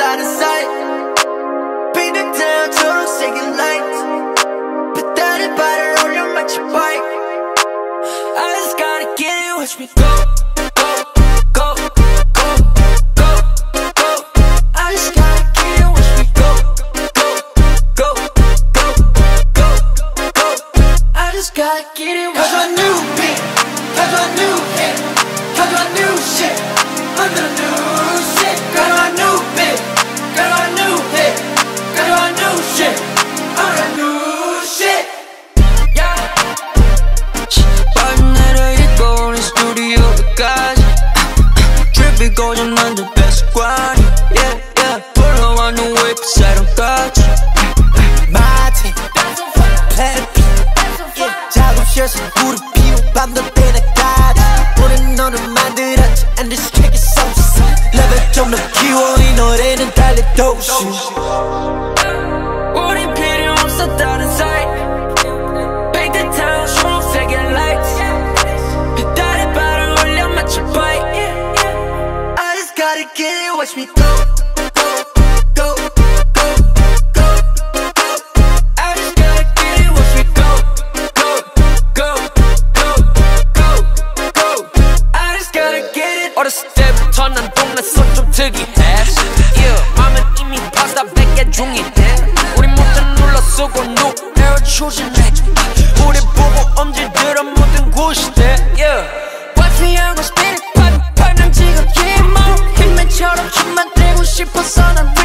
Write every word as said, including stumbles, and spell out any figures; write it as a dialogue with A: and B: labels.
A: out of sight. Painted down 초록색의 lights. 배달의 발을 올려 마치 bike. I just gotta get it, watch me go, go, go, go, go, go. I just gotta get it, watch me go, go, go, go, go, go. I just gotta get it. Cause my new beat, cause my new hit, cause my new shit, under the new shit. Got my new beat, got my new hit, got my new shit, under the new shit. Yeah. 빠져내려 이 스튜디오까지 트래픽 고정난 듯 습관이 yeah yeah 불러와 new 웹사이트까지 My team Planet B yeah 작업실에서 무릎 피우 밤도 때나까지 우린 너를 만들었지 and this track is so sick 레벨 좀 더 키워 이 노래는 달려도 쉬워 우린 필요 없어 다른 사이 Painted town 초록색의 lights 배달의 발을 올려 마치 bike I just gotta get it, watch me go, go, go, go, go, go. I just gotta get it, watch me go, go, go, go, go, go. I just gotta get it. 어렸을 때부터 난 동네서 좀 특이해 yeah, 맘은 이미 파스타 백 개 중이네 우리 모두 눌러 쓰고 노래를 추진해줘 우리 보고 엄지들어 모든 곳이대 yeah. Watch me 하고 spin it 팔 팔면 지금 힘어 힘맨처럼 춤만 대고 싶어서 난